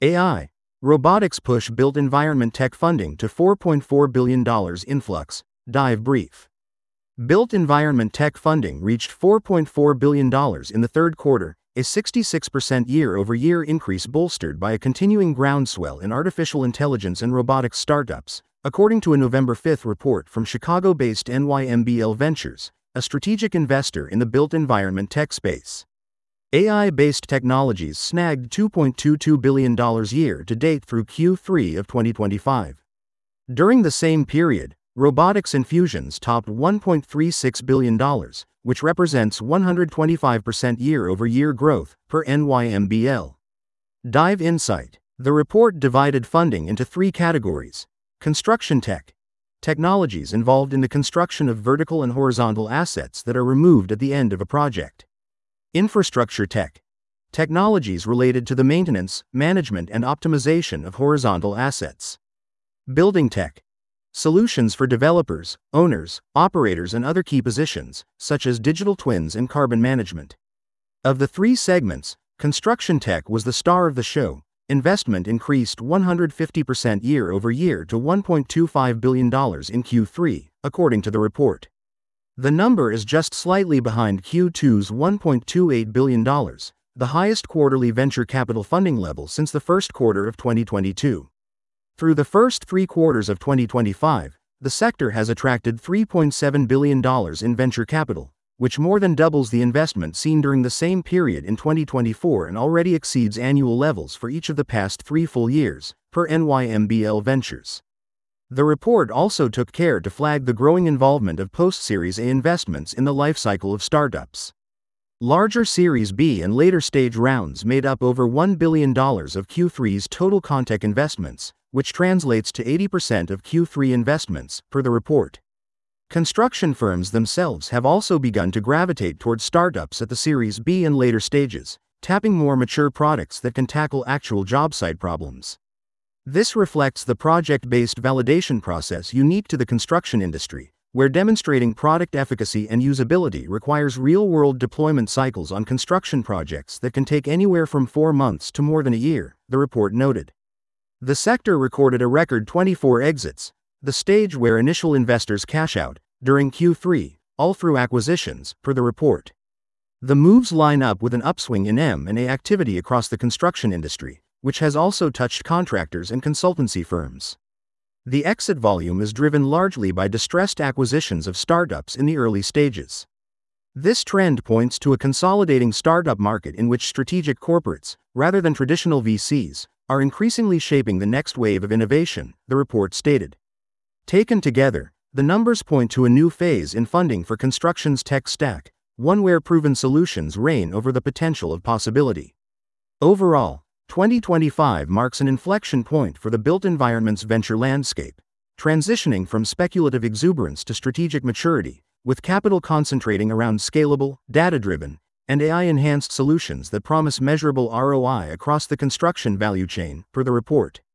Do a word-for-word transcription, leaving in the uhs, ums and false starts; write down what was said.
A I. Robotics push built environment tech funding to four point four billion dollars influx. Dive brief. Built environment tech funding reached four point four billion dollars in the third quarter, a sixty-six percent year-over-year increase bolstered by a continuing groundswell in artificial intelligence and robotics startups, according to a November fifth report from Chicago-based N Y M B L Ventures, a strategic investor in the built environment tech space. A I-based technologies snagged two point two two billion dollars year-to-date through Q three of twenty twenty-five. During the same period, robotics infusions topped one point three six billion dollars, which represents one hundred twenty-five percent year-over-year growth, per N Y M B L. Dive Insight. The report divided funding into three categories: construction tech, technologies involved in the construction of vertical and horizontal assets that are removed at the end of a project; infrastructure tech, technologies related to the maintenance, management and optimization of horizontal assets; building tech, solutions for developers, owners, operators and other key positions, such as digital twins and carbon management. Of the three segments, construction tech was the star of the show. Investment increased one hundred fifty percent year-over-year to one point two five billion dollars in Q three, according to the report. The number is just slightly behind Q two's one point two eight billion dollars, the highest quarterly venture capital funding level since the first quarter of twenty twenty-two. Through the first three quarters of twenty twenty-five, the sector has attracted three point seven billion dollars in venture capital, which more than doubles the investment seen during the same period in twenty twenty-four and already exceeds annual levels for each of the past three full years, per N Y M B L Ventures. The report also took care to flag the growing involvement of post-Series A investments in the lifecycle of startups. Larger Series B and later stage rounds made up over one billion dollars of Q three's total Contech investments, which translates to eighty percent of Q three investments, per the report. Construction firms themselves have also begun to gravitate towards startups at the Series B and later stages, tapping more mature products that can tackle actual job site problems. This reflects the project-based validation process unique to the construction industry, where demonstrating product efficacy and usability requires real-world deployment cycles on construction projects that can take anywhere from four months to more than a year, the report noted. The sector recorded a record twenty-four exits, the stage where initial investors cash out, during Q three, all through acquisitions, per the report. The moves line up with an upswing in M and A activity across the construction industry, which has also touched contractors and consultancy firms. The exit volume is driven largely by distressed acquisitions of startups in the early stages. This trend points to a consolidating startup market in which strategic corporates, rather than traditional V Cs, are increasingly shaping the next wave of innovation, the report stated. Taken together, the numbers point to a new phase in funding for construction's tech stack, one where proven solutions reign over the potential of possibility. Overall, twenty twenty-five marks an inflection point for the built environment's venture landscape, transitioning from speculative exuberance to strategic maturity, with capital concentrating around scalable, data-driven, and A I-enhanced solutions that promise measurable R O I across the construction value chain, per the report.